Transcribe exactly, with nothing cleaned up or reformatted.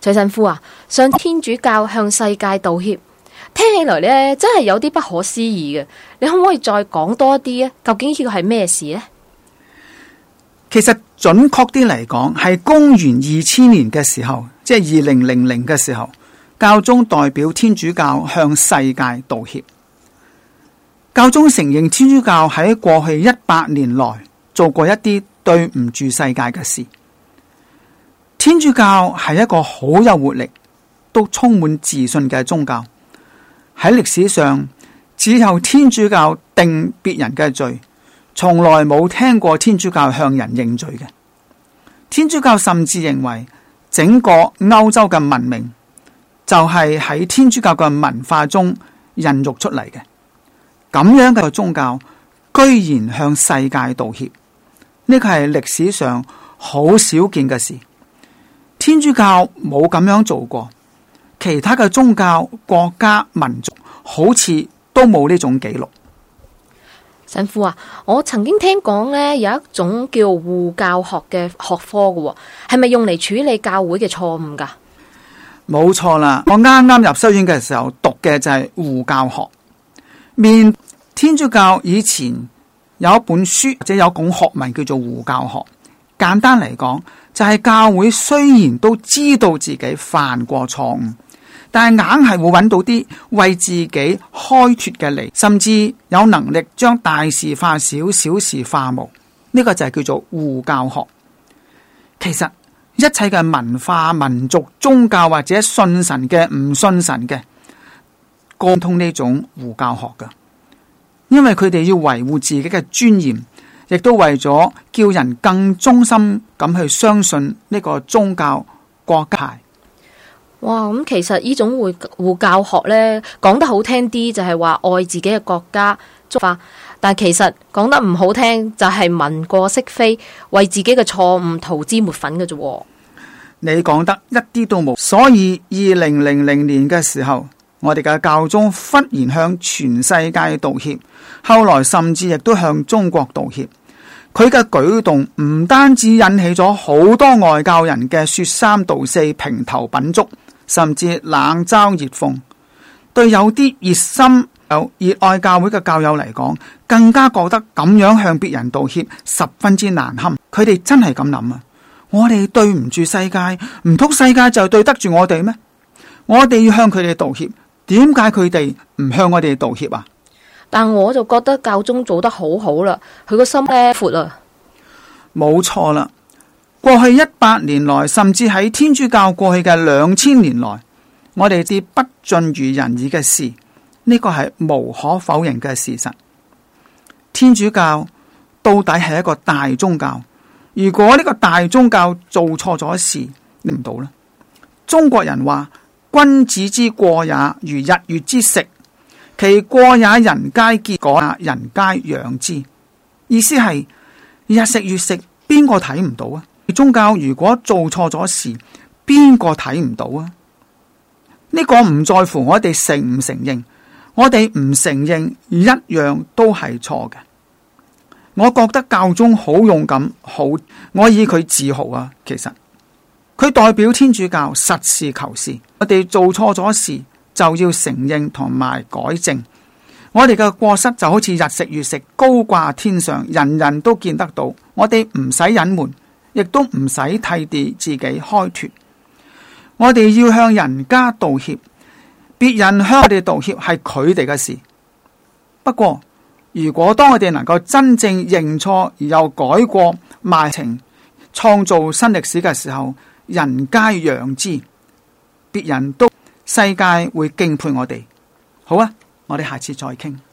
徐神父啊，上天主教向世界道歉，聽起來呢真係有啲不可思議嘅。你可唔可以再講多啲啊？究竟呢個係咩事呢？ 其實準確啲嚟講，係公元二千年嘅時候，即係二零零零嘅時候，教宗代表天主教向世界道歉。教宗承認天主教喺過去一百年來做過一啲對唔住世界嘅事。天主教係一個好有活力、都充滿自信嘅宗教。喺歷史上，只有天主教定別人嘅罪，從來冇聽過天主教向人認罪嘅。天主教甚至認為整個歐洲嘅文明就係喺天主教嘅文化中孕育出嚟嘅。咁樣嘅宗教居然向世界道歉，呢個係歷史上好少見嘅事。天主教冇咁樣做過，其他嘅宗教、國家、民族好似都冇呢種記錄。 神父啊，我曾經聽講呢有一種叫護教學嘅學科嘅，係咪用嚟處理教會嘅錯誤噶？ 冇錯啦，我啱啱入修院嘅時候讀嘅就係護教學。面天主教以前有一本書或者有種學問叫做護教學。簡單嚟講，就係教會雖然都知道自己犯過錯誤，但係硬係會揾到啲為自己開脫嘅理，甚至有能力將大事化小，小事化無。呢個就係叫做護教學。其實一切嘅文化、民族、宗教或者信神嘅、唔信神嘅，貫通呢種護教學噶，因為佢哋要維護自己嘅尊嚴，亦都為咗叫人更忠心咁去相信呢個宗教國家。 哇！咁其實呢種護護教學呢，講得好聽啲就係話愛自己嘅國家宗教，但其實講得唔好聽就係文過飾非，為自己嘅錯誤塗脂抹粉嘅啫。 你講得一啲都冇。所以二零零零年嘅時候，我哋嘅教宗忽然向全世界道歉，後來甚至亦都向中國道歉。佢嘅舉動唔單止引起咗好多外教人嘅說三道四、評頭品足，甚至冷嘲熱諷。對有啲熱心有熱愛教會嘅教友嚟講，更加覺得咁樣向別人道歉十分之難堪。佢哋真係咁諗啊！我哋對唔住世界，唔通世界就對得住我哋咩？我哋要向佢哋道歉，點解佢哋唔向我哋道歉啊？ 但我就覺得教宗做得好好啦，佢個心咧闊啊。 冇錯啦，過去一百年來，甚至喺天主教過去嘅兩千年來，我哋啲不盡如人意嘅事，呢個係無可否認嘅事實。天主教到底係一個大宗教，如果呢個大宗教做錯咗事，你唔到啦。中國人話：君子之過也，如日月之食，其過也人皆見，果也人皆養之。意思係日食月食，邊個睇唔到啊？宗教如果做錯咗事，邊個睇唔到啊？呢個唔在乎我哋承唔承認，我哋唔承認一樣都係錯嘅。我覺得教宗好勇敢，好，我以佢自豪啊。其實佢代表天主教實事求是，我哋做錯咗事就要承認同埋改正。我哋嘅過失就好似日食月食，高掛天上，人人都見得到。我哋唔使隱瞞，亦都唔使替地自己開脫。我哋要向人家道歉，別人向我哋道歉係佢哋嘅事。不過如果當我哋能夠真正認錯而又改過賣情，創造新歷史嘅時候，人皆養之，別人都世界會敬佩我哋。好啊，我哋下次再傾。